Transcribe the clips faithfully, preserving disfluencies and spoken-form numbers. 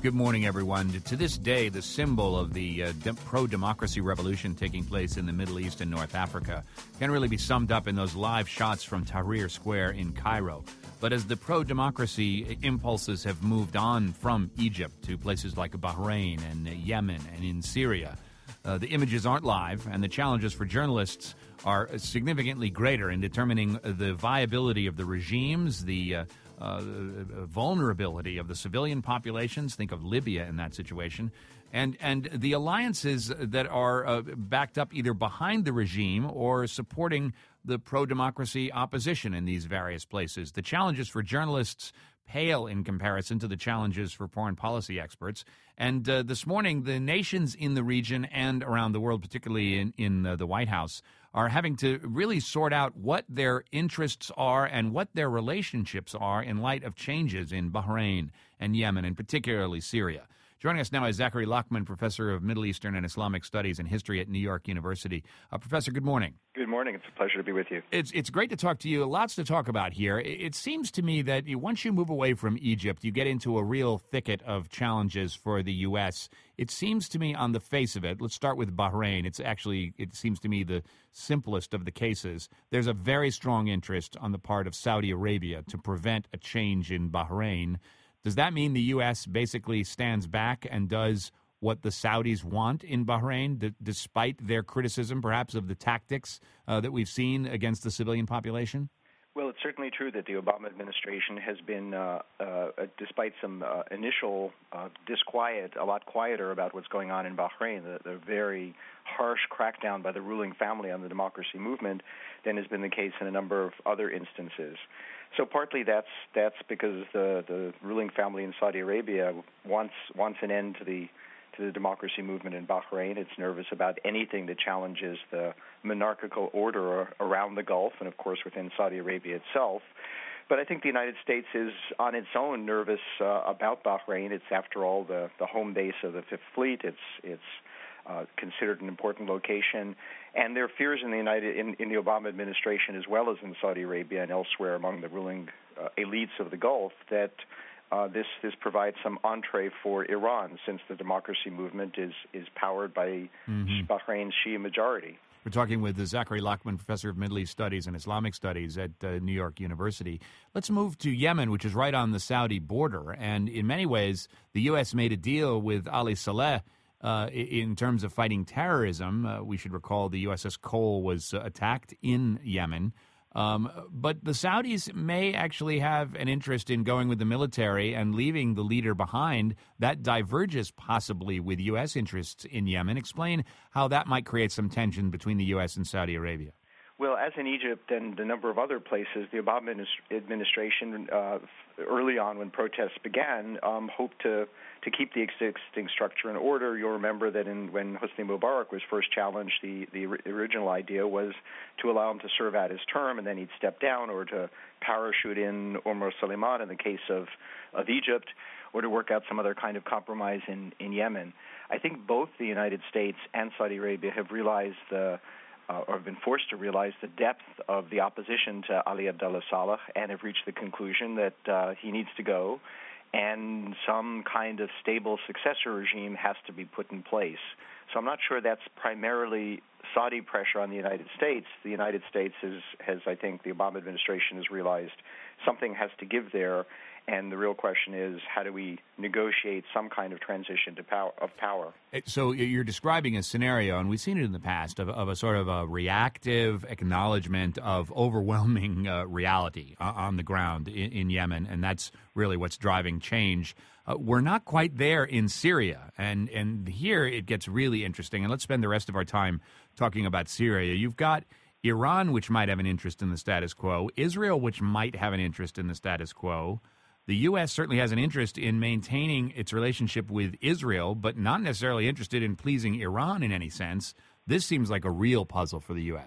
Good morning, everyone. To this day, the symbol of the uh, de- pro-democracy revolution taking place in the Middle East and North Africa can really be summed up in those live shots from Tahrir Square in Cairo. But as the pro-democracy impulses have moved on from Egypt to places like Bahrain and uh, Yemen and in Syria, uh, the images aren't live, and the challenges for journalists are significantly greater in determining the viability of the regimes, the uh, Uh, vulnerability of the civilian populations. Think of Libya in that situation. And and the alliances that are uh, backed up either behind the regime or supporting the pro-democracy opposition in these various places. The challenges for journalists pale in comparison to the challenges for foreign policy experts. And uh, this morning, the nations in the region and around the world, particularly in, in uh, the White House, are having to really sort out what their interests are and what their relationships are in light of changes in Bahrain and Yemen, and particularly Syria. Joining us now is Zachary Lachman, professor of Middle Eastern and Islamic Studies and History at New York University. Uh, Professor, good morning. Good morning. It's a pleasure to be with you. It's it's great to talk to you. Lots to talk about here. It, it seems to me that you, once you move away from Egypt, you get into a real thicket of challenges for the U S. It seems to me on the face of it, let's start with Bahrain. It's actually, it seems to me, the simplest of the cases. There's a very strong interest on the part of Saudi Arabia to prevent a change in Bahrain. Does that mean the U S basically stands back and does what the Saudis want in Bahrain, d- despite their criticism, perhaps, of the tactics uh, that we've seen against the civilian population? Well, it's certainly true that the Obama administration has been, uh, uh, despite some uh, initial uh, disquiet, a lot quieter about what's going on in Bahrain, the, the very harsh crackdown by the ruling family on the democracy movement, than has been the case in a number of other instances. So partly that's that's because the, the ruling family in Saudi Arabia wants wants an end to the to the democracy movement in Bahrain. It's nervous about anything that challenges the monarchical order around the Gulf and, of course, within Saudi Arabia itself. But I think the United States is on its own nervous uh, about Bahrain. It's, after all, the, the home base of the Fifth Fleet. It's it's uh, considered an important location. And there are fears in the United in, in the Obama administration, as well as in Saudi Arabia and elsewhere among the ruling uh, elites of the Gulf, that Uh, this this provides some entree for Iran, since the democracy movement is is powered by mm-hmm. Bahrain's Shia majority. We're talking with Zachary Lachman, professor of Middle East Studies and Islamic Studies at uh, New York University. Let's move to Yemen, which is right on the Saudi border. And in many ways, the U S made a deal with Ali Saleh uh, in terms of fighting terrorism. Uh, we should recall the U S S Cole was uh, attacked in Yemen. Um, but the Saudis may actually have an interest in going with the military and leaving the leader behind. That diverges possibly with U S interests in Yemen. Explain how that might create some tension between the U S and Saudi Arabia. Well, as in Egypt and a number of other places, the Obama administration, uh, early on when protests began, um, hoped to, to keep the existing structure in order. You'll remember that in, when Hosni Mubarak was first challenged, the, the original idea was to allow him to serve out his term and then he'd step down, or to parachute in Omar Suleiman in the case of, of Egypt, or to work out some other kind of compromise in, in Yemen. I think both the United States and Saudi Arabia have realized the Uh, or have been forced to realize the depth of the opposition to Ali Abdullah Saleh, and have reached the conclusion that uh, he needs to go, and some kind of stable successor regime has to be put in place. So I'm not sure that's primarily Saudi pressure on the United States. The United States is, has, I think, the Obama administration has realized something has to give there. And the real question is, how do we negotiate some kind of transition to power, of power? So you're describing a scenario, and we've seen it in the past, of, of a sort of a reactive acknowledgement of overwhelming uh, reality on the ground in, in Yemen, and that's really what's driving change. Uh, we're not quite there in Syria, and, and here it gets really interesting. And let's spend the rest of our time talking about Syria. You've got Iran, which might have an interest in the status quo, Israel, which might have an interest in the status quo. The U S certainly has an interest in maintaining its relationship with Israel, but not necessarily interested in pleasing Iran in any sense. This seems like a real puzzle for the U S.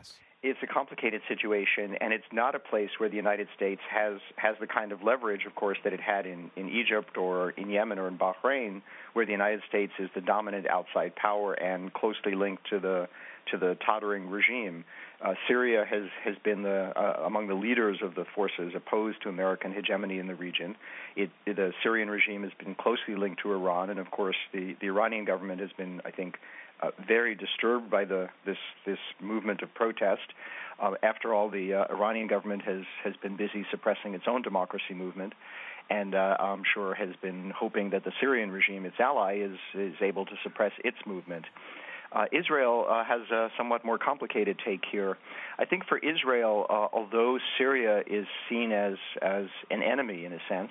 it's a complicated situation, and it's not a place where the United States has, has the kind of leverage, of course, that it had in, in Egypt or in Yemen or in Bahrain, where the United States is the dominant outside power and closely linked to the to the tottering regime. Uh, Syria has, has been the, uh, among the leaders of the forces opposed to American hegemony in the region. It, the Syrian regime has been closely linked to Iran, and of course the, the Iranian government has been, I think, uh, very disturbed by the this this movement of protest. Uh, after all, the uh, Iranian government has, has been busy suppressing its own democracy movement, and uh, I'm sure has been hoping that the Syrian regime, its ally, is, is able to suppress its movement. Uh, Israel uh, has a somewhat more complicated take here. I think for Israel, uh, although Syria is seen as, as an enemy in a sense,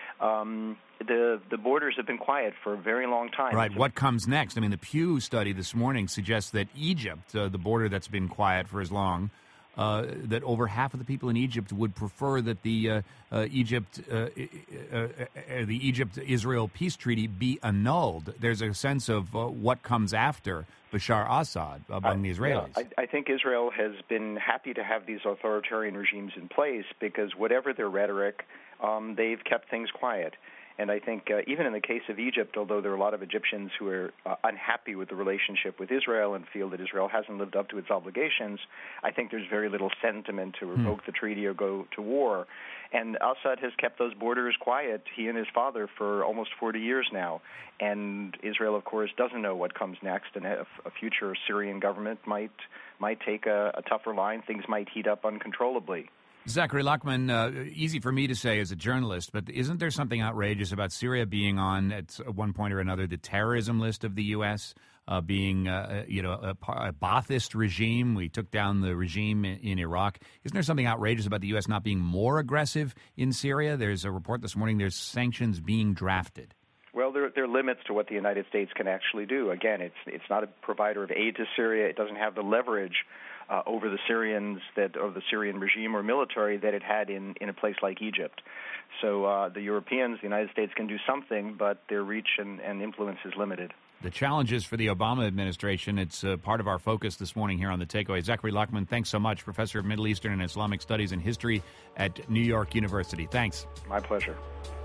um, the the borders have been quiet for a very long time. Right. What comes next? I mean, the Pew study this morning suggests that Egypt, uh, the border that's been quiet for as long, Uh, that over half of the people in Egypt would prefer that the uh, uh, Egypt, uh, uh, uh, the Egypt-Israel peace treaty be annulled. There's a sense of uh, what comes after Bashar Assad among uh, the Israelis. Yeah, I, I think Israel has been happy to have these authoritarian regimes in place because whatever their rhetoric, um, they've kept things quiet. And I think uh, even in the case of Egypt, although there are a lot of Egyptians who are uh, unhappy with the relationship with Israel and feel that Israel hasn't lived up to its obligations, I think there's very little sentiment to revoke mm. the treaty or go to war. And Assad has kept those borders quiet, he and his father, for almost forty years now. And Israel, of course, doesn't know what comes next, and a, a future Syrian government might might take a, a tougher line. Things might heat up uncontrollably. Zachary Lachman, uh, easy for me to say as a journalist, but isn't there something outrageous about Syria being on, at one point or another, the terrorism list of the U S, uh, being, uh, you know, a, a Ba'athist regime? We took down the regime in, in Iraq. Isn't there something outrageous about the U S not being more aggressive in Syria? There's a report this morning, there's sanctions being drafted. Well, there, there are limits to what the United States can actually do. Again, it's it's not a provider of aid to Syria. It doesn't have the leverage uh, over the Syrians that, or the Syrian regime or military that it had in, in a place like Egypt. So uh, the Europeans, the United States can do something, but their reach and, and influence is limited. The challenges for the Obama administration, it's uh, part of our focus this morning here on The Takeaway. Zachary Lachman, thanks so much, professor of Middle Eastern and Islamic Studies and History at New York University. Thanks. My pleasure.